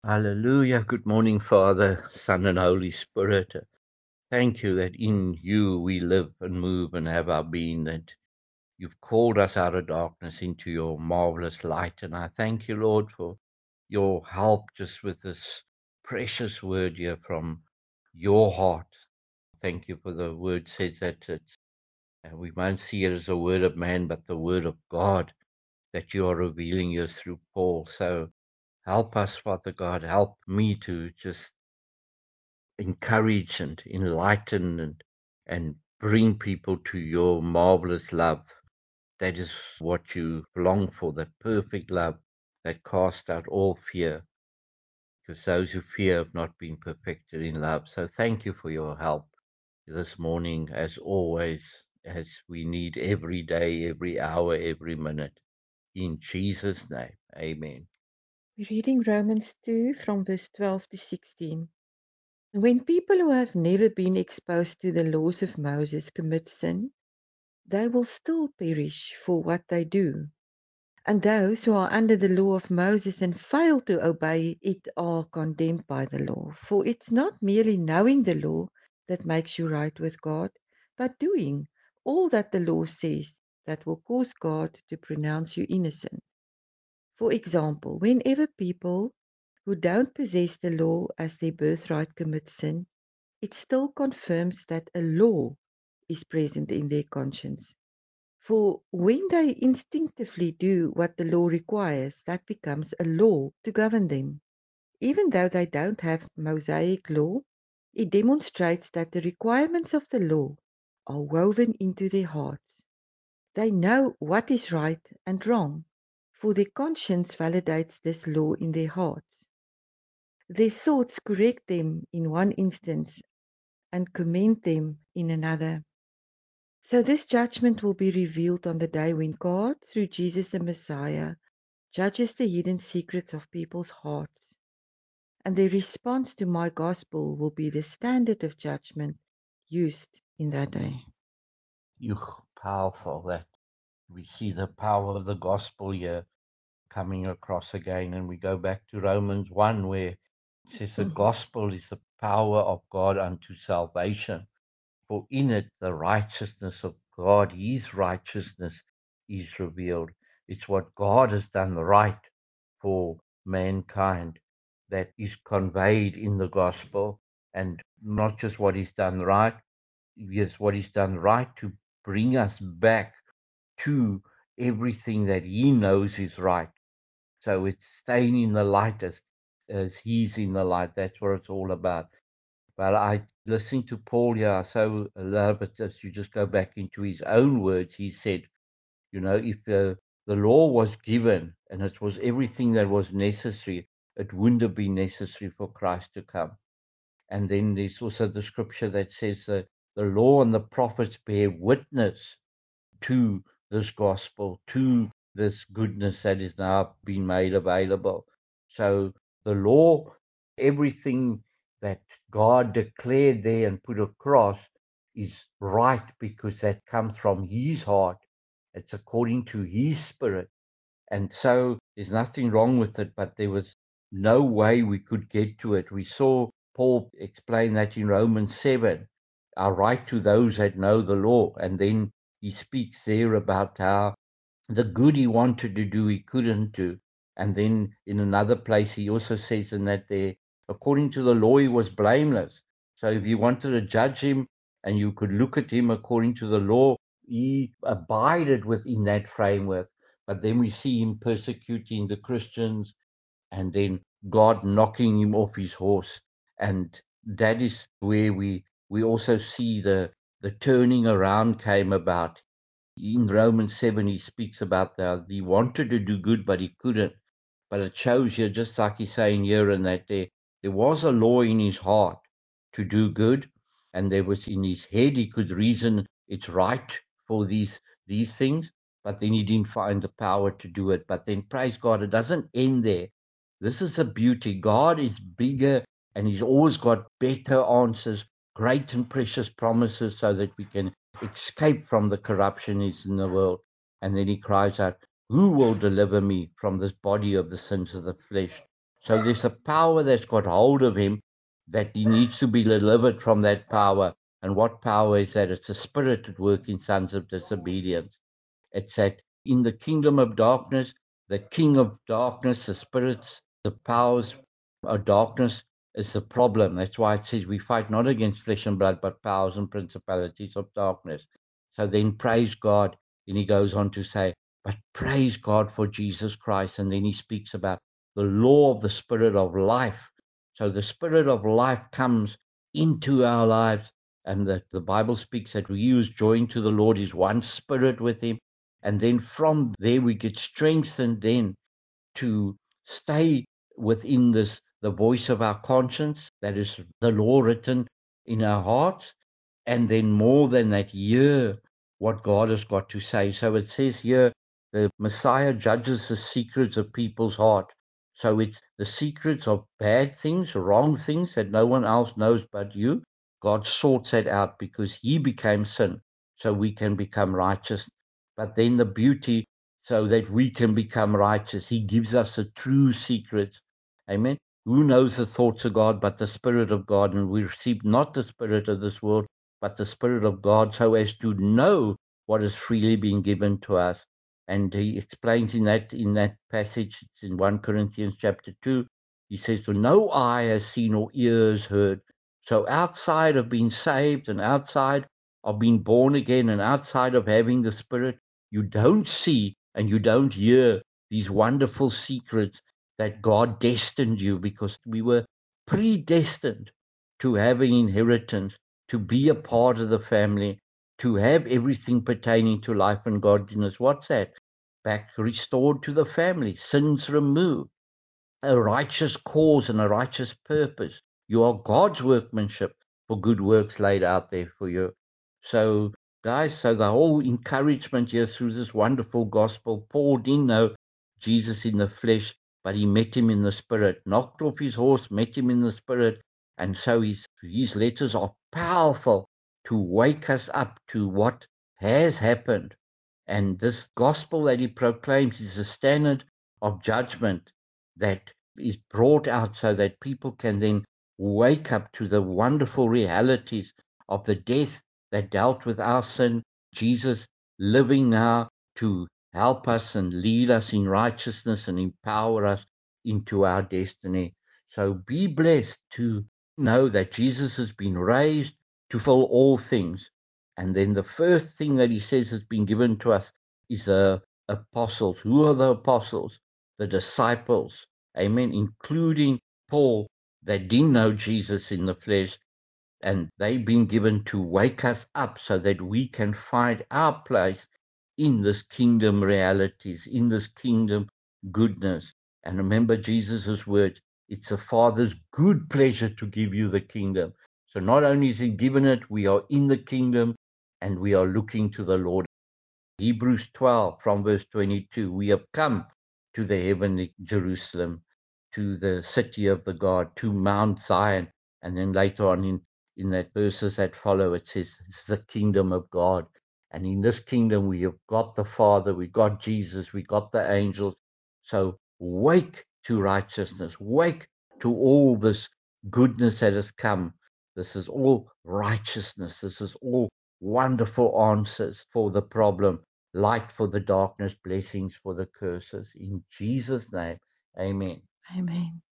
Hallelujah. Good morning, Father, Son, and Holy Spirit. Thank you that in you we live and move and have our being, that you've called us out of darkness into your marvelous light. And I thank you, Lord, for your help just with this precious word here from your heart. Thank you for the word says that we won't see it as a word of man, but the word of God that you are revealing here through Paul. So help us, Father God. Help me to just encourage and enlighten and bring people to your marvelous love. That is what you long for, the perfect love that casts out all fear, because those who fear have not been perfected in love. So thank you for your help this morning, as always, as we need every day, every hour, every minute. In Jesus' name, amen. We're reading Romans 2 from verse 12 to 16. When people who have never been exposed to the laws of Moses commit sin, they will still perish for what they do. And those who are under the law of Moses and fail to obey it are condemned by the law. For it's not merely knowing the law that makes you right with God, but doing all that the law says that will cause God to pronounce you innocent. For example, whenever people who don't possess the law as their birthright commit sin, it still confirms that a law is present in their conscience. For when they instinctively do what the law requires, that becomes a law to govern them. Even though they don't have Mosaic law, it demonstrates that the requirements of the law are woven into their hearts. They know what is right and wrong, for their conscience validates this law in their hearts. Their thoughts correct them in one instance and commend them in another. So this judgment will be revealed on the day when God, through Jesus the Messiah, judges the hidden secrets of people's hearts. And their response to my gospel will be the standard of judgment used in that day. You powerful that we see the power of the gospel here coming across again. And we go back to Romans 1, where it says the gospel is the power of God unto salvation. For in it the righteousness of God, his righteousness, is revealed. It's what God has done right for mankind that is conveyed in the gospel, and not just what he's done right, yes, what he's done right to bring us back to everything that he knows is right. So it's staying in the light as he's in the light. That's what it's all about. But I listening to Paul here, so I love it as you just go back into his own words. He said, if the law was given and it was everything that was necessary, it wouldn't have been necessary for Christ to come. And then there's also the scripture that says that the law and the prophets bear witness to this gospel, to this goodness that is now being made available. So the law, everything that God declared there and put across is right because that comes from his heart. It's according to his spirit. And so there's nothing wrong with it, but there was no way we could get to it. We saw Paul explain that in Romans 7, our right to those that know the law. And then he speaks there about how the good he wanted to do, he couldn't do. And then in another place, he also says in that there, according to the law, he was blameless. So if you wanted to judge him and you could look at him according to the law, he abided within that framework. But then we see him persecuting the Christians and then God knocking him off his horse. And that is where we also see the turning around came about. In Romans 7, he speaks about that he wanted to do good, but he couldn't. But it shows you, just like he's saying here, and that there was a law in his heart to do good, and there was in his head he could reason it's right for these things, but then he didn't find the power to do it. But then praise God, it doesn't end there. This is the beauty. God is bigger, and he's always got better answers, great and precious promises, so that we can escape from the corruption is in the world. And then he cries out, who will deliver me from this body of the sins of the flesh? So there's a power that's got hold of him that he needs to be delivered from that power. And what power is that? It's a spirit at work in sons of disobedience. It's that in the kingdom of darkness, the king of darkness, the spirits, the powers of darkness is the problem. That's why it says we fight not against flesh and blood, but powers and principalities of darkness. So then praise God. And he goes on to say, but praise God for Jesus Christ. And then he speaks about the law of the spirit of life. So the spirit of life comes into our lives. And the Bible speaks that we use joined to the Lord is one spirit with him. And then from there we get strengthened then to stay within this, the voice of our conscience, that is the law written in our hearts, and then more than that, hear what God has got to say. So it says here, the Messiah judges the secrets of people's heart. So it's the secrets of bad things, wrong things that no one else knows but you. God sorts that out because he became sin so we can become righteous. But then the beauty, so that we can become righteous, he gives us the true secrets. Amen. Who knows the thoughts of God but the Spirit of God? And we receive not the spirit of this world, but the Spirit of God, so as to know what is freely being given to us. And he explains in that passage, it's in 1 Corinthians chapter 2, he says, "For no eye has seen or ears heard." So outside of being saved and outside of being born again and outside of having the Spirit, you don't see and you don't hear these wonderful secrets that God destined you, because we were predestined to have an inheritance, to be a part of the family, to have everything pertaining to life and godliness. What's that? Back restored to the family, sins removed, a righteous cause and a righteous purpose. You are God's workmanship for good works laid out there for you. So, guys, so the whole encouragement here through this wonderful gospel, Paul didn't know Jesus in the flesh, but he met him in the spirit, knocked off his horse, met him in the spirit. And so his letters are powerful to wake us up to what has happened. And this gospel that he proclaims is a standard of judgment that is brought out so that people can then wake up to the wonderful realities of the death that dealt with our sin, Jesus living now to help us and lead us in righteousness and empower us into our destiny. So be blessed to know that Jesus has been raised to fill all things. And then the first thing that he says has been given to us is the apostles. Who are the apostles? The disciples, amen, including Paul, that didn't know Jesus in the flesh, and they've been given to wake us up so that we can find our place in this kingdom realities, in this kingdom goodness. And remember Jesus' words, it's the Father's good pleasure to give you the kingdom. So not only is he given it, we are in the kingdom and we are looking to the Lord. Hebrews 12 from verse 22, we have come to the heavenly Jerusalem, to the city of the God, to Mount Zion. And then later on in that verses that follow, it says, it's the kingdom of God. And in this kingdom, we have got the Father, we got Jesus, we got the angels. So wake to righteousness, wake to all this goodness that has come. This is all righteousness. This is all wonderful answers for the problem, light for the darkness, blessings for the curses. In Jesus' name, amen. Amen.